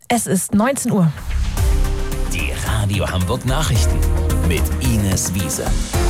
Es ist 19 Uhr. Die Radio Hamburg Nachrichten mit Ines Wiese.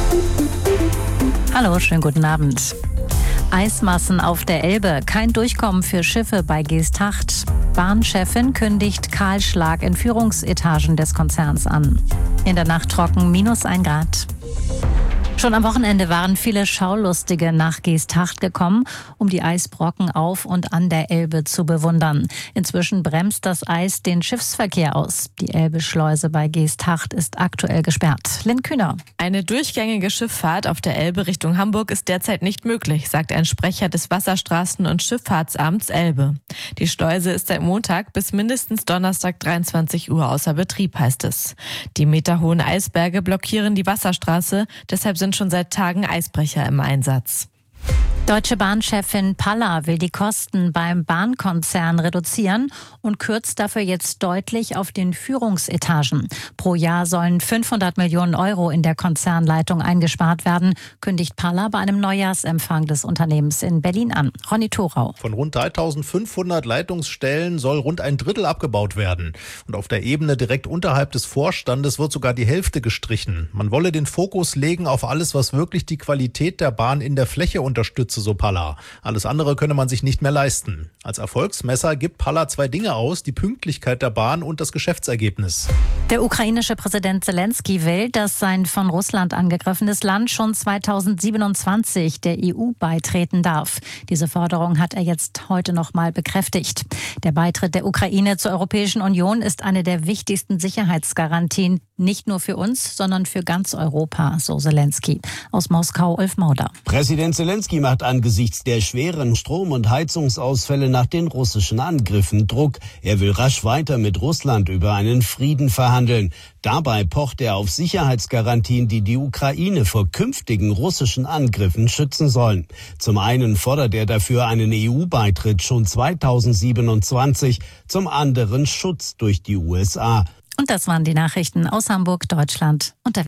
Hallo, schönen guten Abend. Eismassen auf der Elbe, kein Durchkommen für Schiffe bei Geesthacht. Bahnchefin kündigt Kahlschlag in Führungsetagen des Konzerns an. In der Nacht trocken, -1 Grad. Schon am Wochenende waren viele Schaulustige nach Geesthacht gekommen, um die Eisbrocken auf und an der Elbe zu bewundern. Inzwischen bremst das Eis den Schiffsverkehr aus. Die Elbe-Schleuse bei Geesthacht ist aktuell gesperrt. Lynn Kühner. Eine durchgängige Schifffahrt auf der Elbe Richtung Hamburg ist derzeit nicht möglich, sagt ein Sprecher des Wasserstraßen- und Schifffahrtsamts Elbe. Die Schleuse ist seit Montag bis mindestens Donnerstag 23 Uhr außer Betrieb, heißt es. Die meterhohen Eisberge blockieren die Wasserstraße, deshalb sind schon seit Tagen Eisbrecher im Einsatz. Deutsche Bahnchefin Palla will die Kosten beim Bahnkonzern reduzieren und kürzt dafür jetzt deutlich auf den Führungsetagen. Pro Jahr sollen 500 Millionen Euro in der Konzernleitung eingespart werden, kündigt Palla bei einem Neujahrsempfang des Unternehmens in Berlin an. Ronny Thorau. Von rund 3.500 Leitungsstellen soll rund ein Drittel abgebaut werden. Und auf der Ebene direkt unterhalb des Vorstandes wird sogar die Hälfte gestrichen. Man wolle den Fokus legen auf alles, was wirklich die Qualität der Bahn in der Fläche unterstütze, so Palla. Alles andere könne man sich nicht mehr leisten. Als Erfolgsmesser gibt Palla 2 Dinge aus: die Pünktlichkeit der Bahn und das Geschäftsergebnis. Der ukrainische Präsident Zelensky will, dass sein von Russland angegriffenes Land schon 2027 der EU beitreten darf. Diese Forderung hat er jetzt heute noch mal bekräftigt. Der Beitritt der Ukraine zur Europäischen Union ist eine der wichtigsten Sicherheitsgarantien, nicht nur für uns, sondern für ganz Europa, so Zelensky. Aus Moskau, Ulf Mauder. Präsident Zelensky macht angesichts der schweren Strom- und Heizungsausfälle nach den russischen Angriffen Druck. Er will rasch weiter mit Russland über einen Frieden verhandeln. Dabei pocht er auf Sicherheitsgarantien, die die Ukraine vor künftigen russischen Angriffen schützen sollen. Zum einen fordert er dafür einen EU-Beitritt schon 2027, zum anderen Schutz durch die USA. Und das waren die Nachrichten aus Hamburg, Deutschland und der